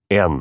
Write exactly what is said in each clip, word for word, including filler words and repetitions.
en.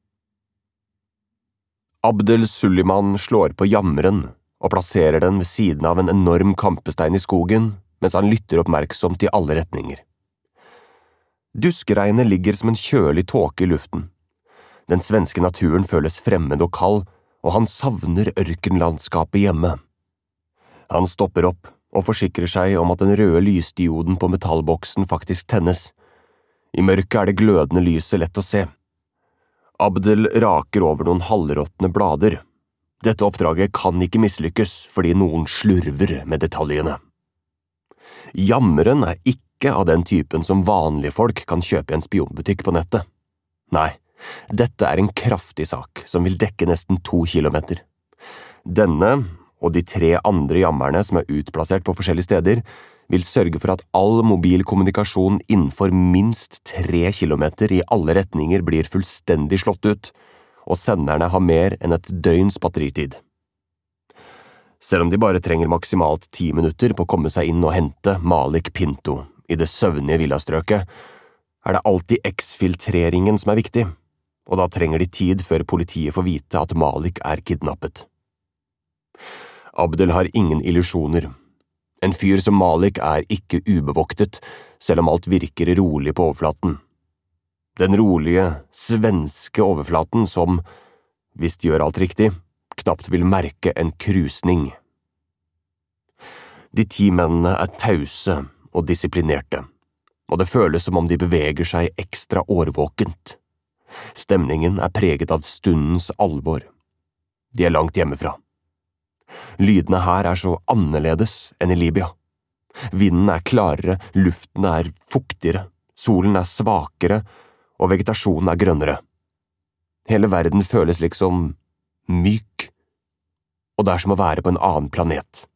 Abdel Suleiman slår på jammeren og plasserer den ved siden av en enorm kampestein i skogen, mens han lytter oppmerksomt i alle retninger. Duskregnet ligger som en kjølig tåke i luften. Den svenske naturen føles fremmed og kald, og han savner ørkenlandskapet hjemme. Han stopper opp og forsikrer seg om at den røde lysdioden på metallboksen faktisk tennes. I mørket er det glødende lyset lett å se. Abdel raker over noen halvråtne blader. Dette oppdraget kan ikke mislykkes fordi noen slurver med detaljene. Jammeren er ikke av den typen som vanlige folk kan kjøpe i en spionbutikk på nettet. Nei, dette er en kraftig sak som vil dekke nesten to kilometer. Denne og de tre andre jammerne som er utplassert på forskjellige steder vil sørge for at all mobilkommunikasjon innenfor minst tre kilometer i alle retninger blir fullstendig slått ut, og senderne har mer enn et døgns batteritid. Selv om de bare trenger maksimalt ti minutter på å komme seg inn og hente Malik Pinto i det søvnige villastrøket, er det alltid eksfiltreringen som er viktig, og da trenger de tid før politiet får vite at Malik er kidnappet. Abdel har ingen illusjoner. En fyr som Malik er ikke ubevoktet, selv om alt virker rolig på overflaten. Den rolige, svenske overflaten som, hvis de gjør alt riktig, knapt vil merke en krusning. De ti mennene er tause og disiplinerte, og det føles som om de beveger seg ekstra årvåkent. Stemningen er preget av stundens alvor. De er langt hjemmefra. Lydene her er så annerledes enn i Libya. Vinden er klarere, luften er fuktigere, solen er svakere, og vegetasjonen er grønnere. Hele verden føles liksom myk, og det er som å være på en annen planet.